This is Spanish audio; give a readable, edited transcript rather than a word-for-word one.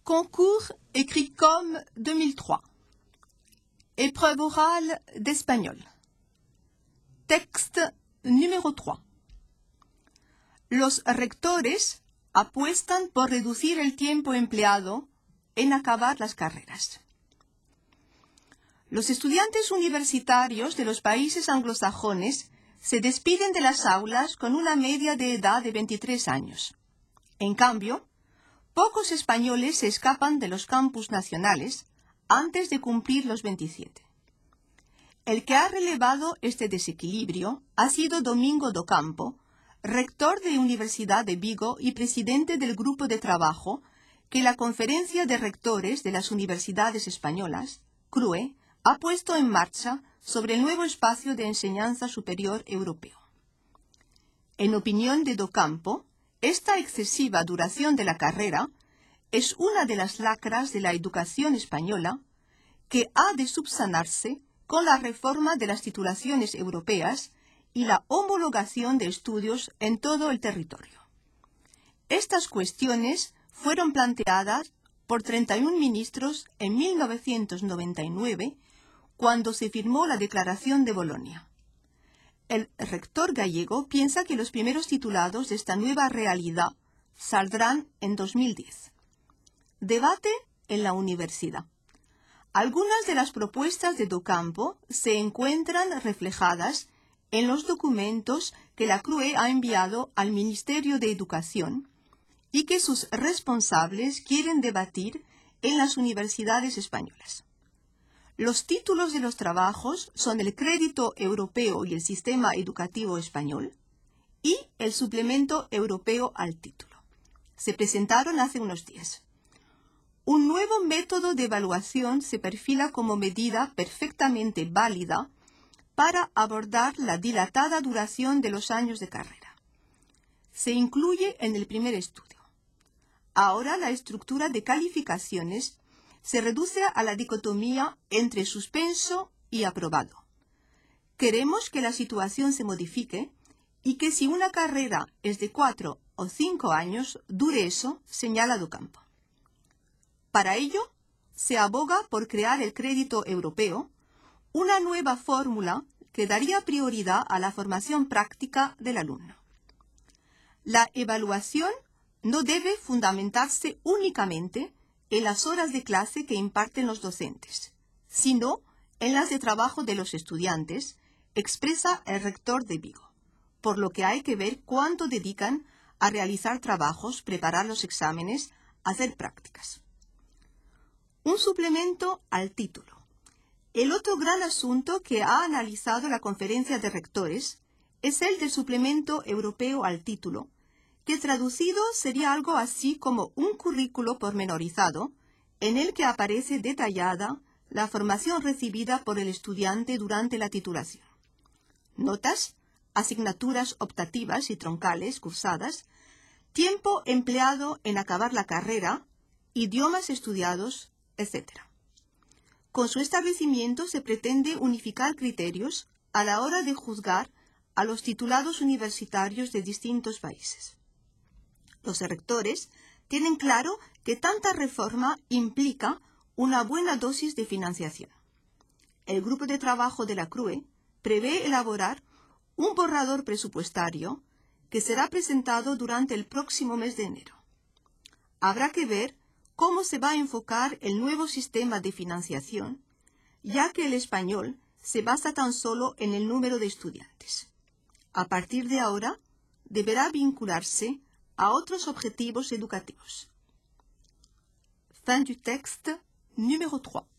Concours Écrit-Com 2003. Épreuve orale d'espagnol. Texte número 3. Los rectores apuestan por reducir el tiempo empleado en acabar las carreras. Los estudiantes universitarios de los países anglosajones se despiden de las aulas con una media de edad de 23 años. En cambio, pocos españoles se escapan de los campus nacionales antes de cumplir los 27. El que ha relevado este desequilibrio ha sido Domingo Docampo, rector de Universidad de Vigo y presidente del grupo de trabajo que la Conferencia de Rectores de las Universidades Españolas, CRUE, ha puesto en marcha sobre el nuevo espacio de enseñanza superior europeo. En opinión de Docampo, esta excesiva duración de la carrera es una de las lacras de la educación española que ha de subsanarse con la reforma de las titulaciones europeas y la homologación de estudios en todo el territorio. Estas cuestiones fueron planteadas por 31 ministros en 1999, cuando se firmó la Declaración de Bolonia. El rector gallego piensa que los primeros titulados de esta nueva realidad saldrán en 2010. Debate en la universidad. Algunas de las propuestas de Docampo se encuentran reflejadas en los documentos que la CRUE ha enviado al Ministerio de Educación y que sus responsables quieren debatir en las universidades españolas. Los títulos de los trabajos son el Crédito Europeo y el Sistema Educativo Español y el Suplemento Europeo al Título. Se presentaron hace unos días. Un nuevo método de evaluación se perfila como medida perfectamente válida para abordar la dilatada duración de los años de carrera. Se incluye en el primer estudio. Ahora la estructura de calificaciones se reduce a la dicotomía entre suspenso y aprobado. Queremos que la situación se modifique y que si una carrera es de 4 o 5 años, dure eso, señala Docampo. Para ello, se aboga por crear el crédito europeo, una nueva fórmula que daría prioridad a la formación práctica del alumno. La evaluación no debe fundamentarse únicamente en las horas de clase que imparten los docentes, sino en las de trabajo de los estudiantes, expresa el rector de Vigo, por lo que hay que ver cuánto dedican a realizar trabajos, preparar los exámenes, hacer prácticas. Un suplemento al título. El otro gran asunto que ha analizado la Conferencia de Rectores es el del suplemento europeo al título, que traducido sería algo así como un currículo pormenorizado en el que aparece detallada la formación recibida por el estudiante durante la titulación. Notas, asignaturas optativas y troncales cursadas, tiempo empleado en acabar la carrera, idiomas estudiados, etc. Con su establecimiento se pretende unificar criterios a la hora de juzgar a los titulados universitarios de distintos países. Los rectores tienen claro que tanta reforma implica una buena dosis de financiación. El grupo de trabajo de la CRUE prevé elaborar un borrador presupuestario que será presentado durante el próximo mes de enero. Habrá que ver cómo se va a enfocar el nuevo sistema de financiación, ya que el español se basa tan solo en el número de estudiantes. A partir de ahora, deberá vincularse a otros objetivos educativos. Fin du texte numéro 3.